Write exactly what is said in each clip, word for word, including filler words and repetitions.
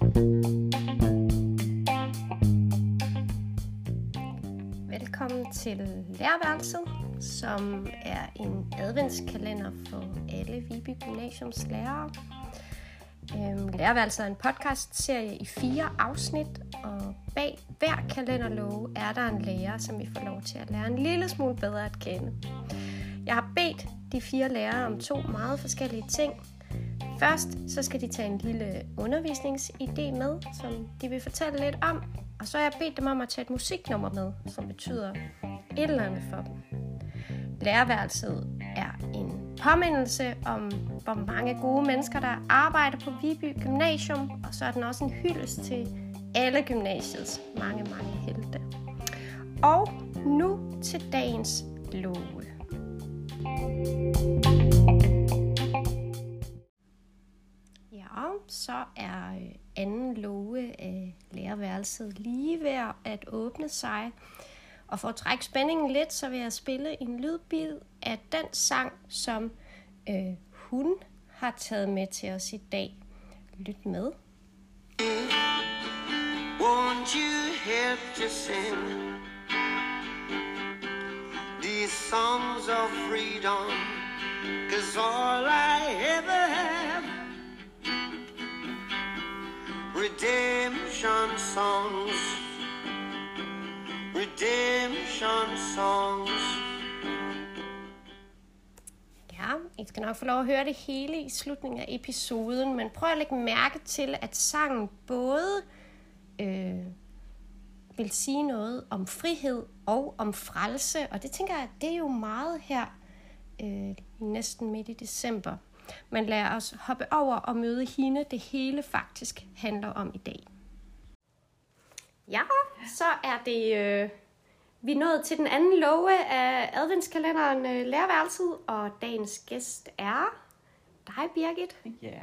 Velkommen til Lærerværelset, som er en adventskalender for alle Viby Gymnasiums lærere. Øhm, Lærerværelset er en podcastserie i fire afsnit, og bag hver kalenderlåge er der en lærer, som vi får lov til at lære en lille smule bedre at kende. Jeg har bedt de fire lærere om to meget forskellige ting. Først så skal de tage en lille undervisningsidé med, som de vil fortælle lidt om. Og så har jeg bedt dem om at tage et musiknummer med, som betyder et eller andet for dem. Lærerværelset er en påmindelse om, hvor mange gode mennesker, der arbejder på Viby Gymnasium. Og så er den også en hyldest til alle gymnasiets mange, mange helte. Og nu til dagens låge. Ja, så er anden låge af lærerværelset lige ved at åbne sig. Og for at trække spændingen lidt, så vil jeg spille en lydbid af den sang, som øh, hun har taget med til os i dag. Lyt med. Won't you help to sing these songs of freedom? 'Cause all I ever have, redemption songs, redemption songs. Ja, I skal nok få lov at høre det hele i slutningen af episoden, men prøv at lægge mærke til, at sangen både øh, vil sige noget om frihed og om frelse, og det tænker jeg, det er jo meget her øh, næsten midt i december. Men lad os hoppe over og møde hende, det hele faktisk handler om i dag. Ja, så er det, øh, vi er nået til den anden låge af adventskalenderen øh, Lærerværelset, og dagens gæst er dig, Birgit. Ja.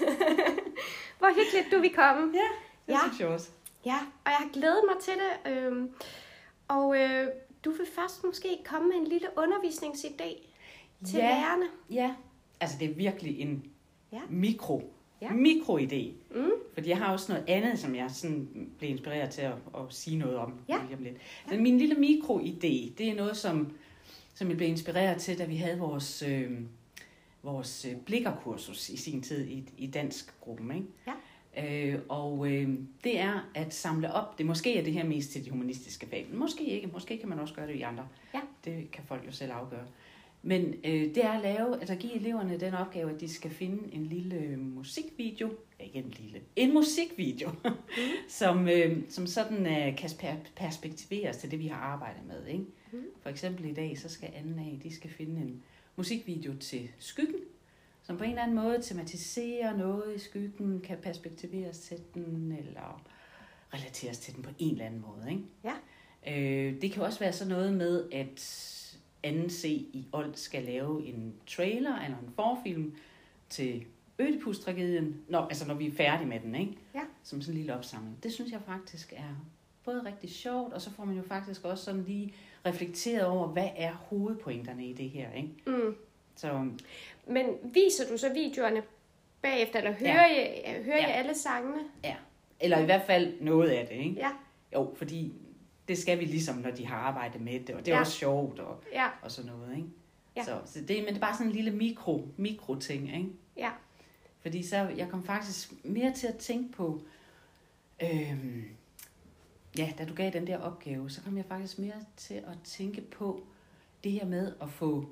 Hvor hyggeligt du vil komme. Ja, det ja. synes jeg også. Ja, og jeg har glædet mig til det. Øh, og øh, du vil først måske komme med en lille undervisningsidé til ja. lærerne. Ja, altså det er virkelig en ja. mikro, ja. mikroidé. Mm. Fordi jeg har også noget andet, som jeg sådan blev inspireret til at, at sige noget om. Ja. Lige om lidt. Så min lille mikroidé, det er noget, som, som jeg blev inspireret til, da vi havde vores, øh, vores blikkerkursus i sin tid i, i danskgruppen. Ikke? Ja. Øh, og øh, det er at samle op, det måske er det her mest til de humanistiske fag, men måske ikke, måske kan man også gøre det i andre. Ja. Det kan folk jo selv afgøre. Men øh, det er at lave, at give eleverne den opgave, at de skal finde en lille musikvideo, ikke en lille, en musikvideo, mm. som, øh, som sådan øh, kan perspektiveres til det, vi har arbejdet med. Ikke? Mm. For eksempel i dag, så skal anden af, de skal finde en musikvideo til skyggen, som på en eller anden måde tematiserer noget i skyggen, kan perspektiveres til den, eller relateres til den på en eller anden måde. Ikke? Ja. Øh, det kan også være sådan noget med, at anden C i Old skal lave en trailer eller en forfilm til Ødipus-tragedien, når, altså når vi er færdige med den, ikke? Ja. Som sådan en lille opsamling. Det synes jeg faktisk er både rigtig sjovt, og så får man jo faktisk også sådan lige reflekteret over, hvad er hovedpointerne i det her, ikke? Mm. Så, men viser du så videoerne bagefter, eller hører, ja. I, hører ja. I alle sangene? Ja, eller i hvert fald noget af det, ikke? Ja. Jo, fordi det skal vi ligesom, når de har arbejdet med det, og det er ja. også sjovt, og, ja. og sådan noget, ikke? Ja. Så, så det, men det er bare sådan en lille mikro, mikro ting, ikke? Ja. Fordi så, jeg kom faktisk mere til at tænke på, øhm, ja, da du gav den der opgave, så kom jeg faktisk mere til at tænke på det her med at få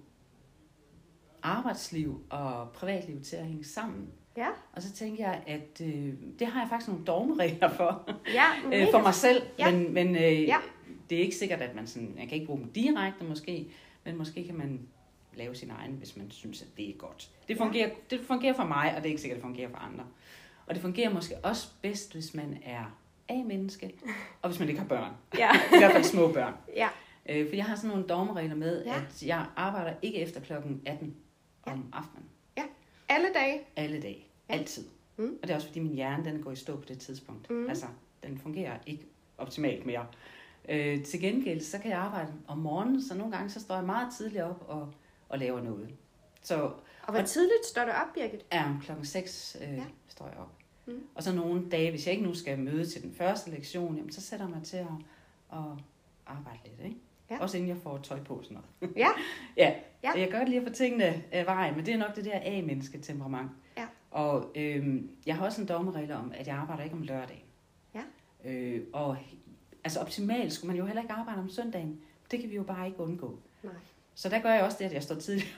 arbejdsliv og privatliv til at hænge sammen. Ja. Og så tænker jeg, at øh, det har jeg faktisk nogle dogmeregler for, ja, øh, for mig selv, ja. men, men øh, ja. det er ikke sikkert, at man sådan, jeg kan ikke bruge dem direkte måske, men måske kan man lave sin egen, hvis man synes, at det er godt. Det fungerer, ja. det fungerer for mig, og det er ikke sikkert, at det fungerer for andre. Og det fungerer måske også bedst, hvis man er A-menneske, og hvis man ikke har børn. Ja. I hvert fald små børn. Ja. Øh, for jeg har sådan nogle dogmeregler med, ja. at jeg arbejder ikke efter klokken atten ja. om aftenen. Ja, alle dage. Alle dage. Ja. Altid. Mm. Og det er også fordi, min hjerne den går i stå på det tidspunkt. Mm. Altså, den fungerer ikke optimalt mere. Øh, til gengæld, så kan jeg arbejde om morgenen, så nogle gange, så står jeg meget tidligt op og, og laver noget. Så, og hvor og, tidligt står du op, Birgit? Ja, klokken seks øh, ja. står jeg op. Mm. Og så nogle dage, hvis jeg ikke nu skal møde til den første lektion, jamen, så sætter jeg mig til at, at arbejde lidt, ikke? Ja. Også inden jeg får tøj på sådan noget. Ja. ja. ja. Jeg gør det lige at få tingene af vejen, men det er nok det der A-menneske-temperament. Ja. Og øhm, jeg har også en dogmeregel om, at jeg arbejder ikke om lørdagen. Ja. Øh, og altså optimalt skulle man jo heller ikke arbejde om søndagen. Det kan vi jo bare ikke undgå. Nej. Så der gør jeg også det, at jeg står tidligt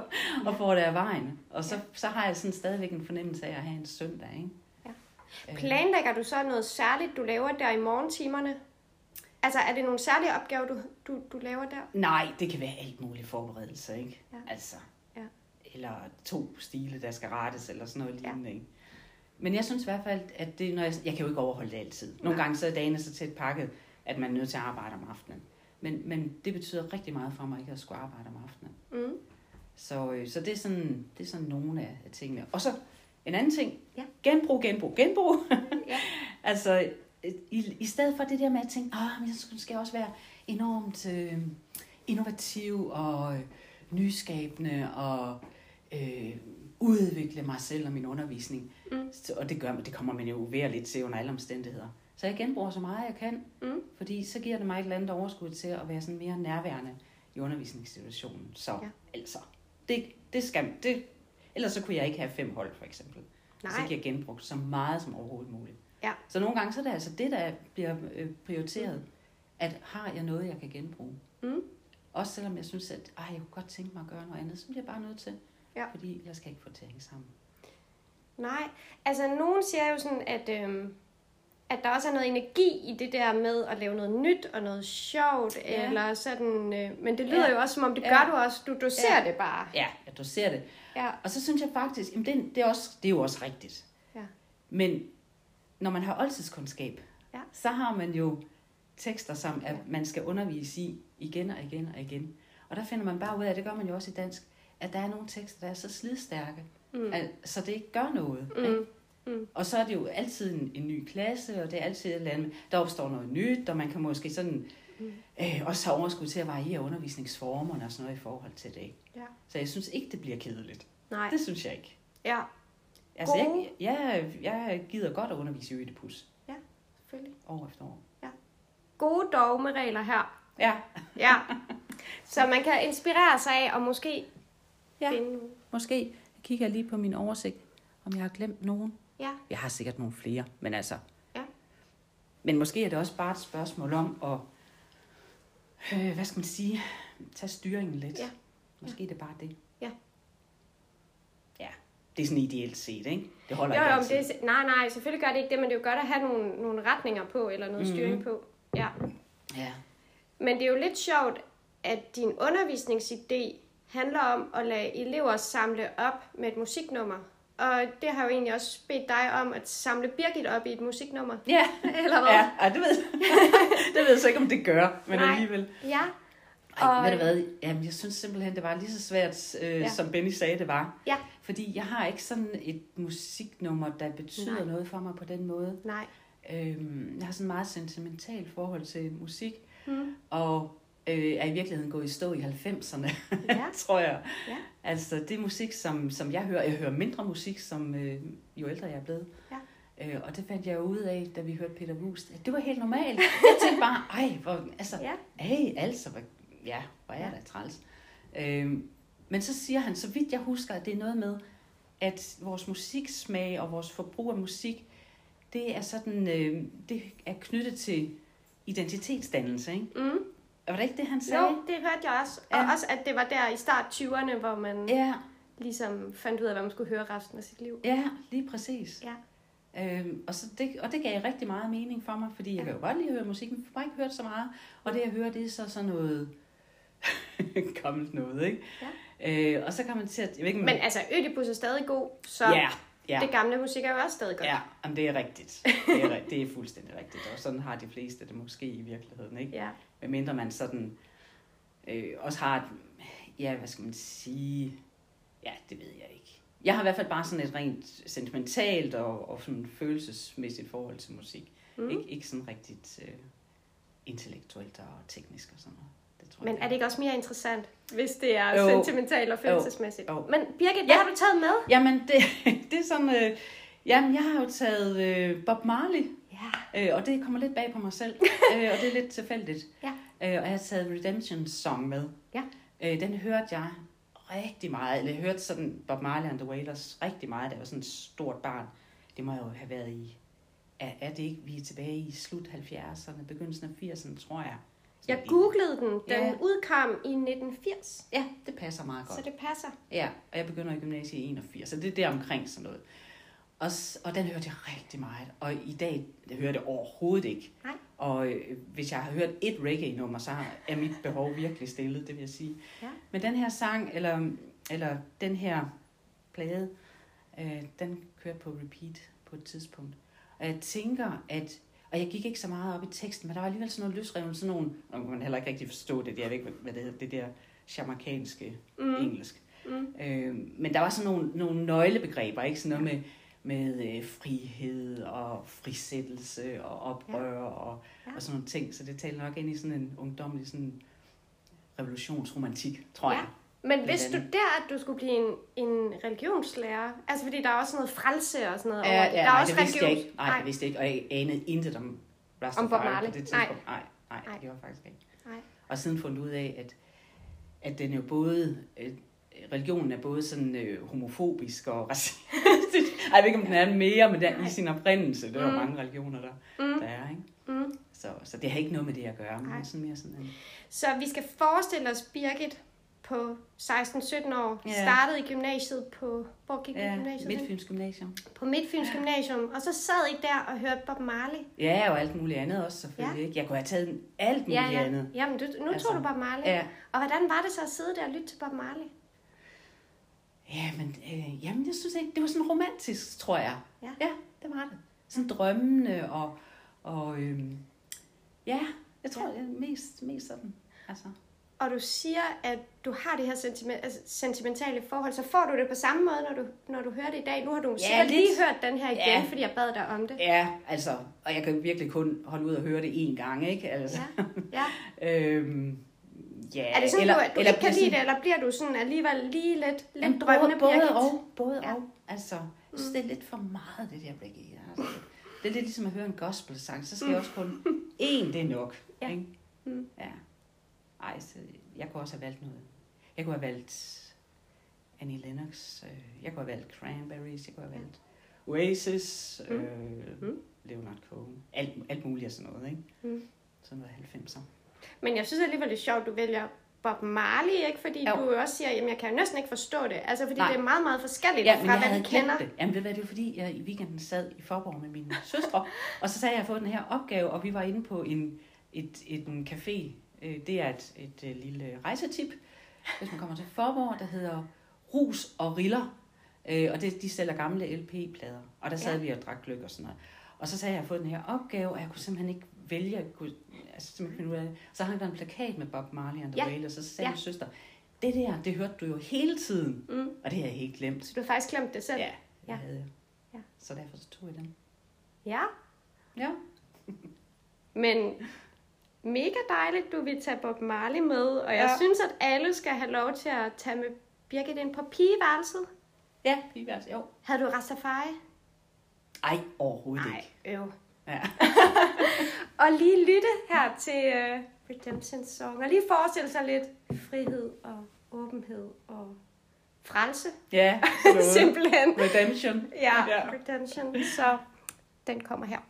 og får det af vejen. Og så, ja. så har jeg sådan stadigvæk en fornemmelse af at have en søndag, ikke? Ja. Planlægger du så noget særligt, du laver der i morgentimerne? Altså, er det nogle særlige opgaver, du, du, du laver der? Nej, det kan være alt muligt forberedelse, ikke? Ja. Altså, ja. Eller to stile, der skal rettes, eller sådan noget lignende, ja. Ikke? Men jeg synes i hvert fald, at det, når jeg, jeg kan jo ikke overholde det altid. Nogle Nej. gange så er dagene så tæt pakket, at man er nødt til at arbejde om aftenen. Men, men det betyder rigtig meget for mig ikke at skulle arbejde om aftenen. Mm. Så, så det, er sådan, det er sådan nogle af tingene. Og så en anden ting. Ja. Genbrug, genbrug, genbrug. Ja. Altså, i, i stedet for det der med at tænke, åh, jeg skal også være enormt øh, innovativ og øh, nyskabende og øh, udvikle mig selv og min undervisning. Mm. Så, og det, gør, det kommer man jo ved lidt til under alle omstændigheder. Så jeg genbruger så meget jeg kan, mm. fordi så giver det mig et eller andet overskud til at være sådan mere nærværende i undervisningssituationen. Så ja. altså, det, det skal, det, ellers så kunne jeg ikke have fem hold for eksempel. Nej. Så jeg giver genbrugt så meget som overhovedet muligt. Ja. Så nogle gange så er det altså det, der bliver prioriteret, mm. at har jeg noget, jeg kan genbruge. Mm. Også selvom jeg synes, at ej, jeg kunne godt tænke mig at gøre noget andet, så bliver jeg bare nødt til, ja. Fordi ellers skal jeg ikke få det til at hænge sammen. Nej, altså nogen siger jo sådan, at... Øhm at der også er noget energi i det der med at lave noget nyt og noget sjovt, ja. Eller sådan, øh, men det lyder ja. Jo også, som om det ja. Gør du også, du doserer ja. Det bare. Ja, jeg doserer det. Ja. Og så synes jeg faktisk, jamen det, det, er også, det er jo også rigtigt. Ja. Men når man har oldtidskundskab, ja. Så har man jo tekster, som at man skal undervise i igen og igen og igen. Og der finder man bare ud af, det gør man jo også i dansk, at der er nogle tekster, der er så slidstærke, mm. at, så det ikke gør noget. Mm. Ikke? Mm. Og så er det jo altid en, en ny klasse, og det er altid et eller andet, der opstår noget nyt, og man kan måske sådan mm. øh, også have overskud til at variere undervisningsformerne og sådan noget i forhold til det. Ja. Så jeg synes ikke, det bliver kedeligt. Nej. Det synes jeg ikke. Ja. Altså, jeg, jeg, jeg gider godt at undervise i Ødipus. Ja, selvfølgelig. År efter år. Ja. Gode dogmeregler her. Ja. Ja. Så man kan inspirere sig af, og måske ja. Finde... Måske. Jeg kigger lige på min oversigt, om jeg har glemt nogen. Ja. Jeg har sikkert nogle flere, men altså... Ja. Men måske er det også bare et spørgsmål om at... Øh, hvad skal man sige? Tage styringen lidt. Ja. Måske ja. Det er bare det. Ja. Ja. Det er sådan ideelt set, ikke? Det holder jo, ikke jo, altid. Det er, nej, nej, selvfølgelig gør det ikke det, men det er jo godt at have nogle, nogle retninger på, eller noget mm-hmm. styring på. Ja. Ja. Men det er jo lidt sjovt, at din undervisningsidé handler om at lade elever samle op med et musiknummer. Og det har jo egentlig også bedt dig om at samle Birgit op i et musiknummer. Ja, eller hvad? Ja, ja det, ved, det ved jeg så ikke, om det gør, men nej. Alligevel. Ja. Ej, og... ved du hvad? Jamen, jeg synes simpelthen, det var lige så svært, øh, ja. Som Benny sagde, det var. Ja. Fordi jeg har ikke sådan et musiknummer, der betyder nej. Noget for mig på den måde. Nej. Øhm, jeg har sådan et meget sentimentalt forhold til musik. Hmm. Og... Øh, er i virkeligheden gået i stå i halvfemserne, ja. Tror jeg. Ja. Altså, det er musik, som, som jeg hører. Jeg hører mindre musik, som øh, jo ældre jeg er blevet. Ja. Øh, og det fandt jeg jo ud af, da vi hørte Peter Vuust. Det var helt normalt. Jeg tænkte bare, ej, hvor, altså, ja. Ej, altså, hvor, ja, hvor er ja. Det træls. Øh, men så siger han, så vidt jeg husker, at det er noget med, at vores musiksmag og vores forbrug af musik, det er sådan, øh, det er knyttet til identitetsdannelse, ikke? Mm. Var det ikke det, han sagde? Jo, det hørte jeg også. Og ja. Også, at det var der i start tyverne, hvor man ja. Ligesom fandt ud af, hvad man skulle høre resten af sit liv. Ja, lige præcis. Ja. Øhm, og, så det, og det gav rigtig meget mening for mig, fordi jeg ja. Kan jo godt lide at høre musik, men jeg har ikke hørt så meget. Og det, jeg hører, det er så sådan noget gammelt noget, ikke? Ja. Øh, og så kan man til at... Jeg ved ikke, men man... altså, Ødipus er stadig god, så ja. Ja. Det gamle musik er jo også stadig godt. Ja, jamen, det er rigtigt. Det er, det er fuldstændig rigtigt. Og sådan har de fleste det måske i virkeligheden, ikke? Ja. Medmindre man sådan øh, også har et, ja, hvad skal man sige, ja, det ved jeg ikke. Jeg har i hvert fald bare sådan et rent sentimentalt og, og sådan følelsesmæssigt forhold til musik. Mm. Ik- ikke sådan rigtigt øh, intellektuelt og teknisk og sådan noget. Det tror men jeg, er det ikke også mere interessant, hvis det er jo. Sentimentalt og følelsesmæssigt? Jo. Jo. Men Birgit, hvad ja. Har du taget med? Jamen, det, det er sådan... Øh, Jamen, jeg har jo taget øh, Bob Marley, Ja. øh, og det kommer lidt bag på mig selv, øh, og det er lidt tilfældigt. Ja. Øh, og jeg har taget Redemption Song med. Ja. Øh, den hørte jeg rigtig meget, eller jeg hørte sådan Bob Marley and the Wailers rigtig meget, da jeg var sådan et stort barn. Det må jeg jo have været i, er, er det ikke, vi er tilbage i slut halvfjerdserne, begyndelsen af firserne, tror jeg. Jeg googlede den. Den Ja. udkom i nitten firs. Ja, det passer meget godt. Så det passer. Ja, og jeg begynder i gymnasiet i enogfirs, så det er der omkring sådan noget. Og, s- og den hørte jeg rigtig meget, og i dag det hørte jeg overhovedet ikke. Nej. Og øh, hvis jeg har hørt et reggae-nummer, så er mit behov virkelig stillet, det vil jeg sige. Ja. Men den her sang, eller, eller den her plade, øh, den kørte på repeat på et tidspunkt. Og jeg tænker, at... Og jeg gik ikke så meget op i teksten, men der var alligevel sådan noget løsrevne, sådan nogle... Nu kan man heller ikke rigtig forstå det, jeg ved ikke, hvad det hedder, det der jamaikanske Mm. engelsk. Mm. Øh, men der var sådan nogle, nogle nøglebegreber, ikke? Sådan noget med, med øh, frihed og frisættelse og oprør og, Ja. og sådan nogle ting. Så det taler nok ind i sådan en ungdommelig sådan revolutionsromantik, tror Ja. jeg. Men vidste du andet. der, at du skulle blive en, en religionslærer? Altså, fordi der er også noget frelse og sådan noget Ja, over det. ja, Der er nej, også det vidste jeg religions- ikke. Nej, det vidste jeg ikke, og jeg anede intet om Om Bob Rastafari Marley. på det tidspunkt. Nej, nej, nej, det gjorde jeg faktisk ikke. Nej. Og siden fundet ud af, at, at den jo både, øh, religionen er både sådan øh, homofobisk og racistisk. Ej, jeg ved ikke, om den er mere, men den er i sin oprindelse. Det er jo Mm. mange religioner, der, Mm. der er, ikke? Mm. Så, så det har ikke noget med det at gøre, men Nej. det er sådan mere sådan en... Så vi skal forestille os Birgit på seksten sytten år, Ja. startede i gymnasiet på... Hvor gik du i Ja, gymnasiet? hen? Midtfyns Gymnasium. På Midtfyns Gymnasium. Og så sad I der og hørte Bob Marley. Ja, og alt muligt andet også, selvfølgelig. Ja. Ikke? Jeg kunne have taget alt muligt Ja, ja. andet. Jamen, du, nu Altså, tog du Bob Marley. Ja. Og hvordan var det så at sidde der og lytte til Bob Marley? Ja, men øh, jamen, jeg synes ikke, det var sådan romantisk, tror jeg. Ja. Ja, det var det. Sådan drømmende og, og øhm, ja, jeg tror, Ja. ja. det er mest, mest sådan. Altså. Og du siger, at du har det her sentiment, altså, sentimentale forhold, så får du det på samme måde, når du, når du hører det i dag. Nu har du ja, sikkert lidt. lige hørt den her igen, Ja. fordi jeg bad dig om det. Ja, altså, og jeg kan virkelig kun holde ud og høre det én gang, ikke? Altså. Ja. Ja. øhm, ja. Er det sådan, eller, du, du eller ikke kan bliver lide det, eller bliver du sådan alligevel lige lidt, lidt Jamen, drømmende både, Birgit? både og, både Ja. ja. og. Altså, jeg synes, det er lidt for meget, det der reggae. Altså. Det er lidt ligesom at høre en gospel-sang, så skal jeg også kun én, det er nok. Ja. Ikke? Mm. Ja. Ej, så jeg kunne også have valgt noget. Jeg kunne have valgt Annie Lennox, øh, jeg kunne have valgt Cranberries, jeg kunne have valgt Oasis, Mm. øh, Mm. Leonard Cohen, alt, alt muligt og sådan noget, ikke? Mm. Sådan noget halvfemser. Men jeg synes alligevel, det er sjovt, du vælger Bob Marley, ikke? Fordi Jo. du jo også siger, at jeg kan jo næsten ikke forstå det. Altså, fordi Nej. det er meget, meget forskelligt Ja, men fra, jeg hvad havde vi glemt kender. det. Jamen, ved du hvad, det var fordi, jeg i weekenden sad i Forborg med mine søstre, og så sagde jeg, at jeg havde fået den her opgave, og vi var inde på en, et, et, en café. Øh, Det er et, et, et lille rejsetip, hvis man kommer til Forborg, der hedder Rus og Riller. Øh, Og det, de sælger gamle L P-plader, og der sad Ja. vi og drak gløgg og sådan noget. Og så sagde jeg, at jeg havde fået den her opgave, og jeg kunne simpelthen ikke vælge, jeg kunne, altså simpelthen finde ud af det. Så hang der en plakat med Bob Marley and the Ja. Wailers, og så sagde Ja. min søster, det der, det hørte du jo hele tiden, Mm. og det har jeg helt glemt. Så du har faktisk glemt det selv. Ja, det Ja. havde jeg. Ja. Så derfor så tog jeg den. Ja. Ja. Men mega dejligt, du vil tage Bob Marley med. Og jeg Ja. synes, at alle skal have lov til at tage med Birgit ind på pigeværelset. Ja, pigeværelse, jo. Havde du Rastafari? Ej, overhovedet Nej, ikke. øv. Ja. Og lige lytte her til uh, Redemption Song. Og lige forestille sig lidt frihed og åbenhed og frelse. Ja, Simpelthen. Redemption. Ja, Ja. Redemption. Så den kommer her.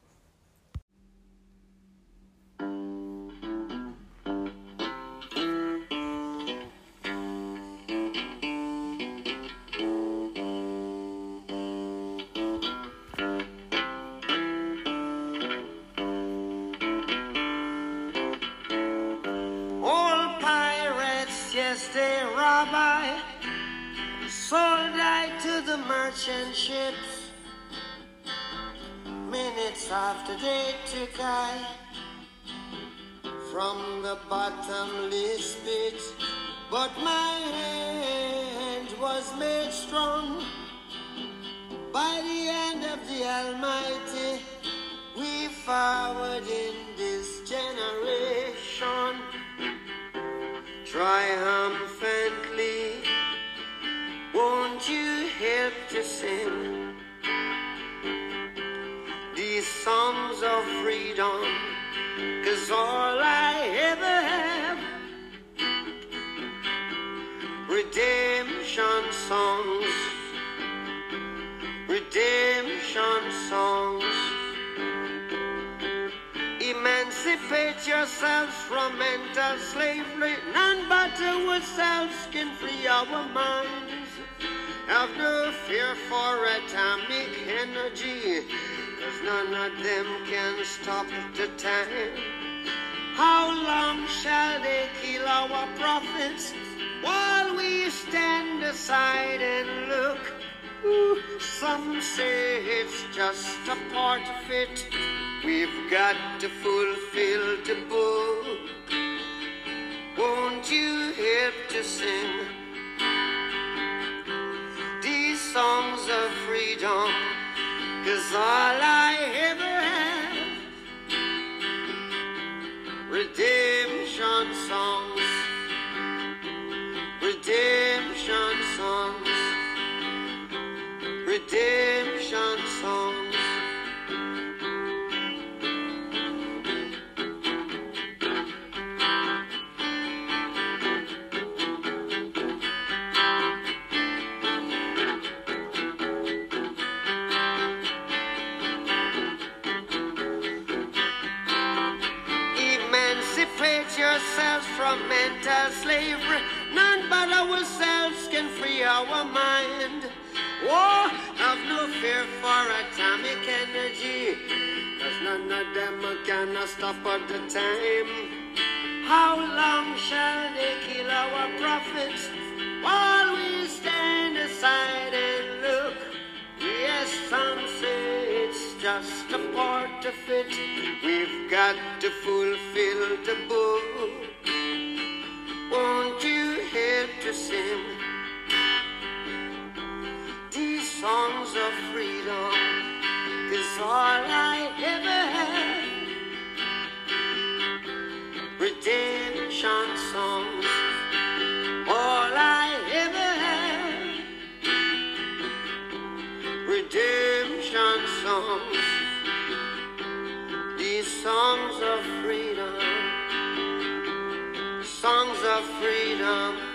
All pirates, yes, they rob I, sold I to the merchant ships. Minutes after they took I from the bottomless pit, but my hand was made strong by the hand of the Almighty. We forward in this generation triumphantly. Won't you help to sing? songs of freedom, 'cause all I ever have. Redemption songs, redemption songs. Emancipate yourselves from mental slavery. None but ourselves can free our minds. Have no fear for atomic energy, 'cause none of them can stop the time. How long shall they kill our prophets while we stand aside and look? Ooh, some say it's just a part of it. We've got to fulfill the book. Won't you help to sing these songs of freedom? 'Cause all I ever have. Redemption songs, redemption songs, redemption songs. Emancipate yourselves from mental slavery. None but ourselves can free our mind. Oh, have no fear for atomic energy, 'cause none of them can stop at the time. How long shall they kill our prophets while we stand aside and look? Yes, some say it's just a part of it. We've got to fulfill the book. Won't you help to sing these songs of freedom? 'Cause all I ever had. Redemption songs, all I ever had. Redemption songs, these songs of freedom, songs of freedom.